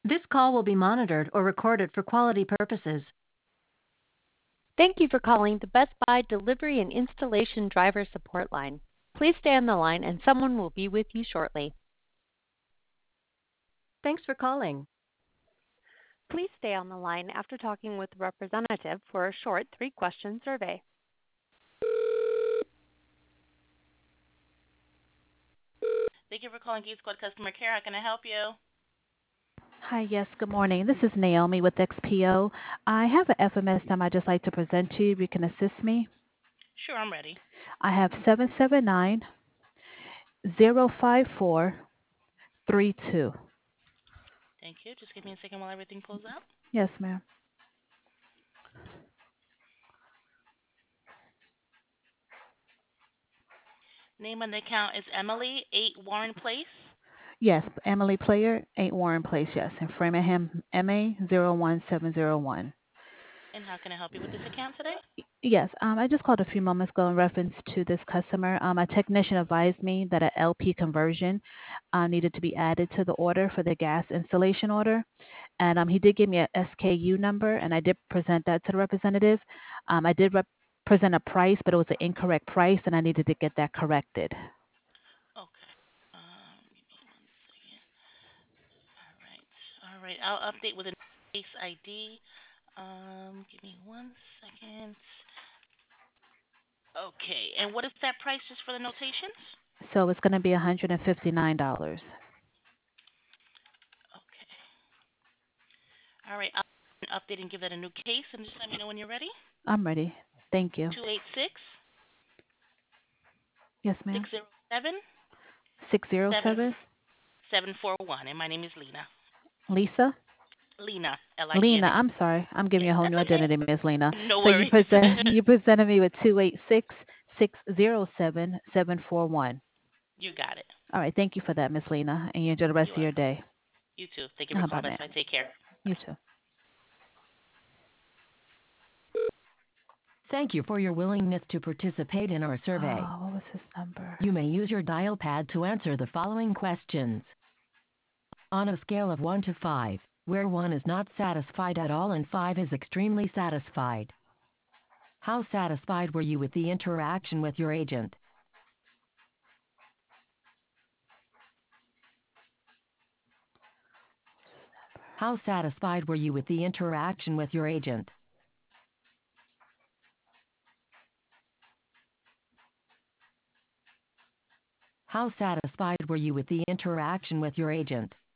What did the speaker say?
This call will be monitored or recorded for quality purposes. Thank you for calling the Best Buy Delivery and Installation Driver Support Line. Please stay on the line and someone will be with you shortly. Thanks for calling. Please stay on the line after talking with the representative for a short 3-question survey. Thank you for calling Geek Squad Customer Care. How can I help you? Hi, yes, good morning. This is Naomi with XPO. I have an FMS number I'd just like to present to you. If you can assist me. Sure, I'm ready. I have 779-054-32. Thank you. Just give me a second while everything pulls out. Yes, ma'am. Name on the account is Emily, 8 Warren Place. Yes, Emily Player, 8 Warren Place, yes, in Framingham, MA01701. And how can I help you with this account today? Yes, I just called a few moments ago in reference to this customer. A technician advised me that an LP conversion needed to be added to the order for the gas installation order. And he did give me a SKU number, and I did present that to the representative. I did present a price, but it was an incorrect price, and I needed to get that corrected. Okay. Give me 1 second. All right. I'll update with a case ID. Give me 1 second. Okay. And what is that price just for the notations? So it's going to be $159. Okay. All right. I'll update and give that a new case, and just let me know when you're ready. I'm ready. Thank you. 286 Yes, ma'am. 607 607. 741. And my name is Lena. Lisa? Lena, Lena, Lina. I'm sorry. I'm giving you a whole That's new okay. identity, Ms. Lena. No So worries. you presented me with 286-607-741. You got it. All right. Thank you for that, Ms. Lena, and you enjoy the rest You're of your welcome. day. You too. Thank you for Bye, calling. ma'am. Best Buy. Take care. You too. Thank you for your willingness to participate in our survey. Oh, what was his number? You may use your dial pad to answer the following questions. On a scale of 1 to 5, where 1 is not satisfied at all and 5 is extremely satisfied, how satisfied were you with the interaction with your agent? How satisfied were you with the interaction with your agent? How satisfied were you with the interaction with your agent?